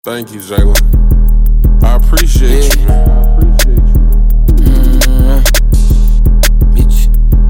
Thank you, Jalen. I appreciate you, man. I appreciate you, man. Bitch.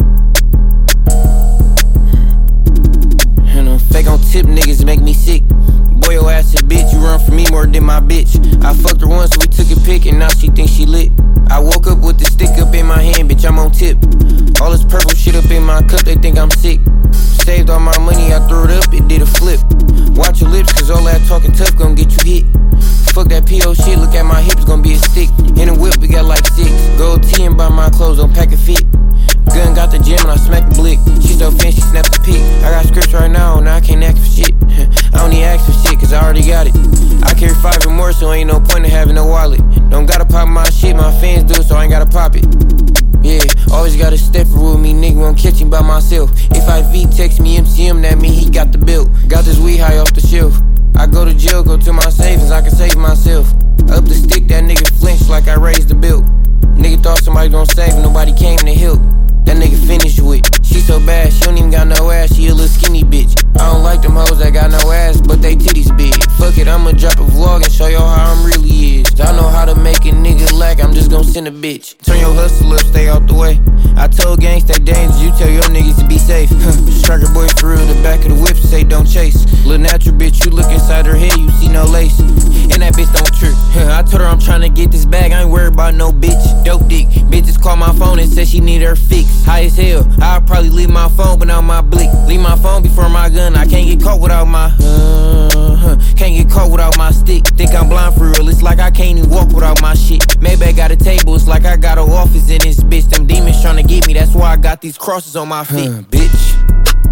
And them fake on tip niggas make me sick. Boy, your ass a bitch, you run from me more than my bitch. I fucked her once, so we took a pic, and now she thinks she lit. I woke up with the stick up in my hand, bitch, I'm on tip. All this purple shit up in my cup, they think I'm sick. Saved all my money, I threw it up, it did a flip. Watch your lips, cause all that talking tough gon' get you hit. Fuck that PO shit, look at my hips, gon' be a stick. In a whip, we got like 6. Gold tee and buy my clothes, don't pack a fit. Gun got the gym and I smack the blick. She so fancy, she snaps the pic. I got scripts right now and I can't ask for shit. I don't need ask for shit, cause I already got it. I carry 5 or more, so ain't no point in having no wallet. Don't gotta pop my shit, my fans do, so I ain't gotta pop it. Yeah, always got a stepper with me, nigga won't catch him by myself. If IV text me MCM, that mean he got the bill. Got this weed high off the shelf. I go to jail, go to my savings, I can save myself. Up the stick, that nigga flinched like I raised the bill. Nigga thought somebody gon' save him, nobody came to help. That nigga finished with. She so bad, she don't even got no ass, she a little skinny bitch. I don't like them hoes that got no ass, but they titties big. Fuck it, I'ma drop a vlog and show y'all how I'm really is. I know how to make a nigga lack, I'm just gon' send a bitch. Turn your hustle up, stay out the way. I told gangs stay dangerous, you tell your niggas to be safe. Striker boy for real, the back of the whip say don't chase. Little natural bitch, you look inside her head, you see no lace. And that bitch don't trip. I told her I'm tryna get this bag, I ain't worried about no bitch. Dope dick, bitches call my phone and said she need her fix. High as hell, I'll probably leave my phone but not my blick. Leave my phone before my gun, I can't get caught without my can't get caught without my stick. Think I'm blind for real, it's like I can't even walk without my shit. Maybe I got a table, it's like I got an office in this bitch. Them demons tryna get me, that's why I got these crosses on my feet. Bitch.